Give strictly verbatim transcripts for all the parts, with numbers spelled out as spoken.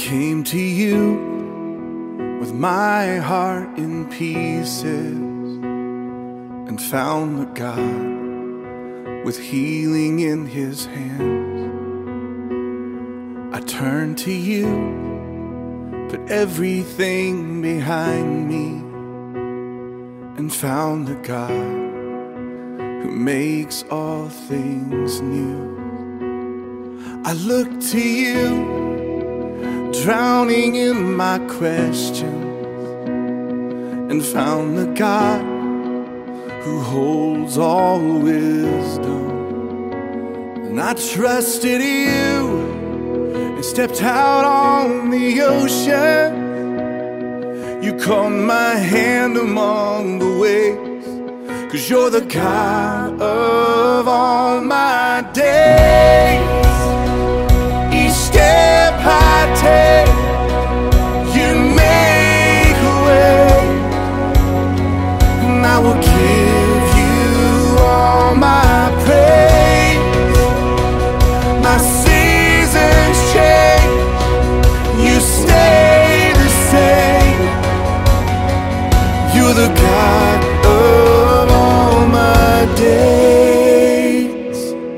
came to you with my heart in pieces and found the God with healing in his hands. I turned to you, put everything behind me, and found the God who makes all things new. I look to you, drowning in my questions, and found the God who holds all wisdom. And I trusted you and stepped out on the ocean. You caught my hand among the waves, 'cause you're the God of all my days. Each step I take, you make a way, and I will give you all my praise. My seasons change, you stay the same. You're the God of all my days.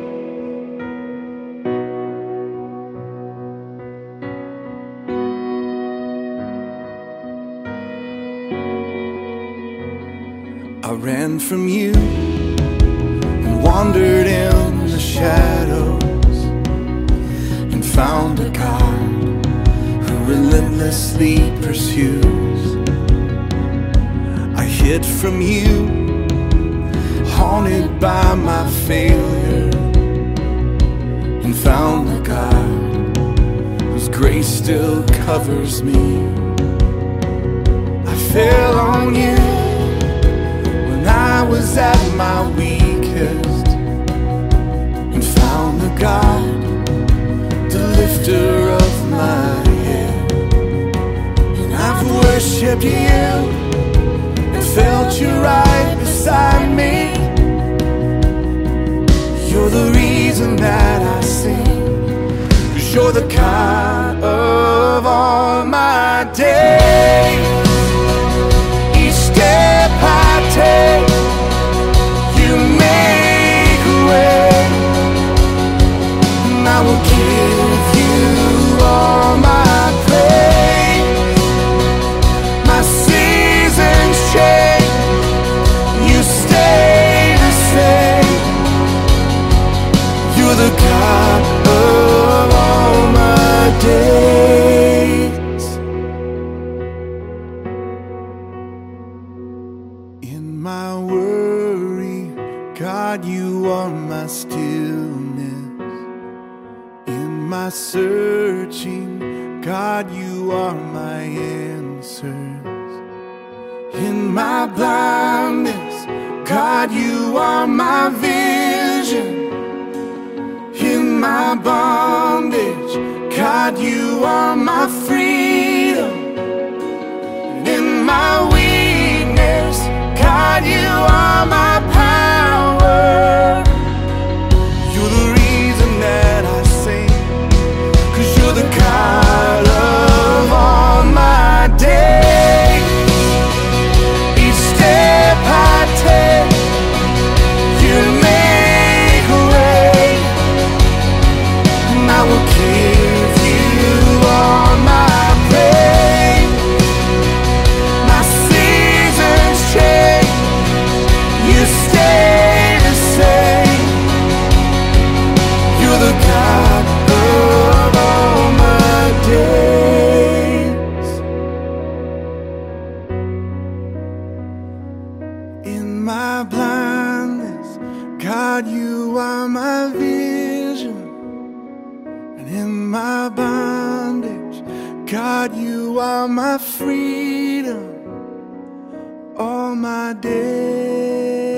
I ran from you and wandered in the shadows, and found a God who relentlessly pursues. I hid from you, haunted by my failure, and found the God whose grace still covers me. I fell on you when I was at my weakest, and found the God, the lifter of my head. And I've worshipped you and felt you right beside me. You're the reason that I sing, 'cause you're the God of all my days. Each step I take, you make a way, and I will give you all my praise. My seasons change, you stay the same. You're the God of all my days. In my worry, God, you are my stillness. In my searching, God, you are my answers. In my blindness, God, you are my vision. In my bondage, God, you are my freedom. And in my weakness, God, you are my power. You're the reason that I sing, 'cause you're the God of all my days. Each step I take, you make a way, and I will give you all my praise. My seasons change, you stay the same. You're the God of all my days. In my blindness, God, you are my vision. And in my bondage, God, you are my freedom all my days.